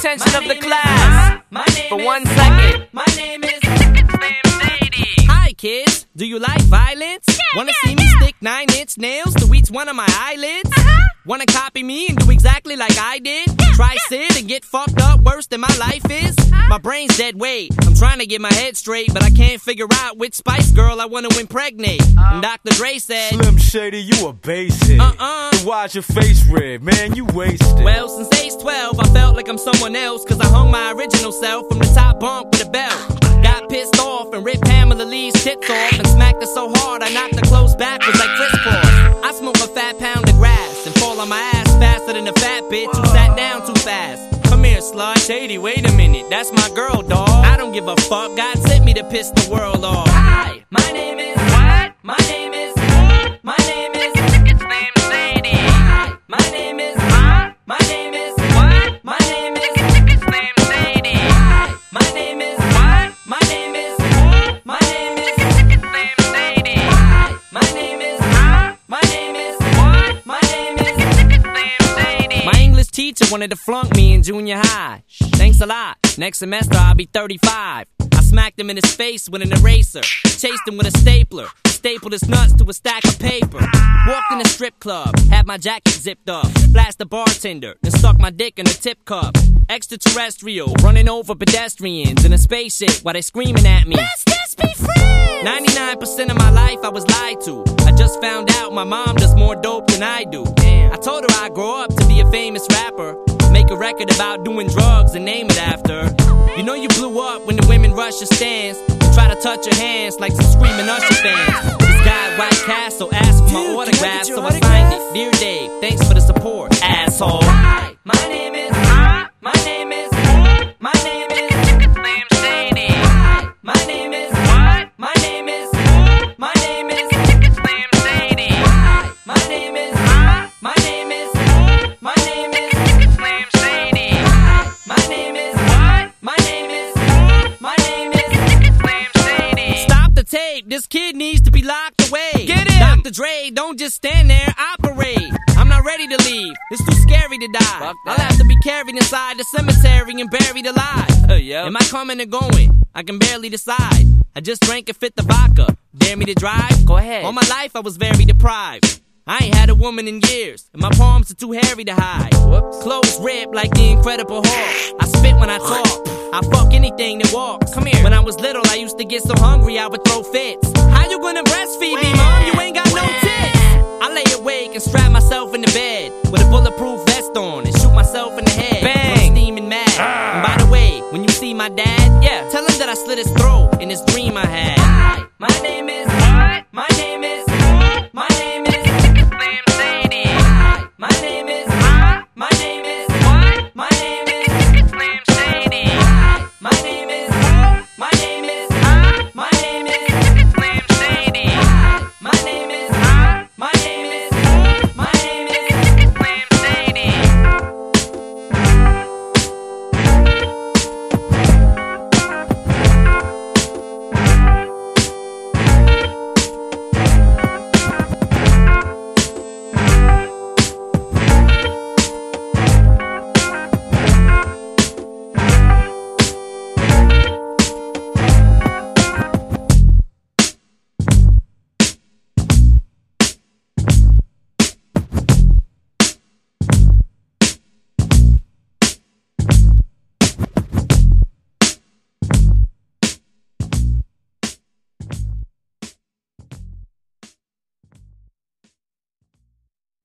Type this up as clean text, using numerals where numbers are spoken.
attention of the class for 1 second. My name is Slim Shady. Hi kids, do you like violence? Wanna see me stick 9-inch nails to each one of my eyelids? Wanna copy me and do exactly like I did? Try sit and get fucked up worse than my life is? My brain's dead weight, I'm trying to get my head straight, but I can't figure out which Spice Girl I wanna impregnate. And Dr. Dre said, Slim Shady, you a basic. Then why's your face red, man? You wasted. Well, since age 12, I felt like I'm someone else, cause I hung my original self from the top bunk with a belt. Got pissed off and ripped Pamela Lee's tits off and smacked her so hard I knocked her clothes backwards like Chris Paul. I smoke a fat pound of grass and fall on my ass faster than a fat bitch who sat down too fast. Come here, slut. Shady, wait a minute, that's my girl, dawg. I don't give a fuck, God sent me to piss the world off. Hi, my name is what? My name is Slim Shady. Hi, my name is my name is what? My name is Slim Shady. Hi, my name is what? My name is my name is Slim Shady. Hi, my name is my name is what? My name is Slim Shady. My English teacher wanted to flunk me in junior high. Thanks a lot. Next semester I'll be 35. I smacked him in his face with an eraser. Chased him with a stapler. Stapled his nuts to a stack of paper. Walked in a strip club. Had my jacket zipped up. Flashed the bartender. Then stuck my dick in a tip cup. Extraterrestrial. Running over pedestrians in a spaceship while they screaming at me. Let's just be friends. 99% of my life I was lied to. I just found out my mom does more dope than I do. I told her I'd grow up to be a famous rapper. Make a record about doing drugs and name it after. You know you blew up when the women rush your stands and try to touch your hands like some screaming Usher fans. This guy at White Castle asked for my autograph, so I signed it. Dear Dave, thanks for the support, asshole. Hi, my name is my name is my name is Slim Shady. Hi, my name is what? My name is my name is Slim Shady. Hi, my name is my name is my name is Slim Shady. Hi, my name is what? My name is my name is Slim Shady. Stop the tape, this kid needs to be locked away. Get him! Dr. Dre, don't just stand there, operate. I'm not ready to leave, it's too scary to die. I'll have to be carried inside the cemetery and buried alive. Am I coming or going? I can barely decide. I just drank a fifth of vodka. Dare me to drive? Go ahead. All my life I was very deprived. I ain't had a woman in years, and my palms are too hairy to hide. Clothes ripped like the Incredible Hulk. I spit when I talk. I fuck anything that walks. Come here. When I was little, I used to get so hungry I would throw fits. How you gonna breastfeed me, mom? You ain't got no tits. I lay awake and strap myself in the bed with a bulletproof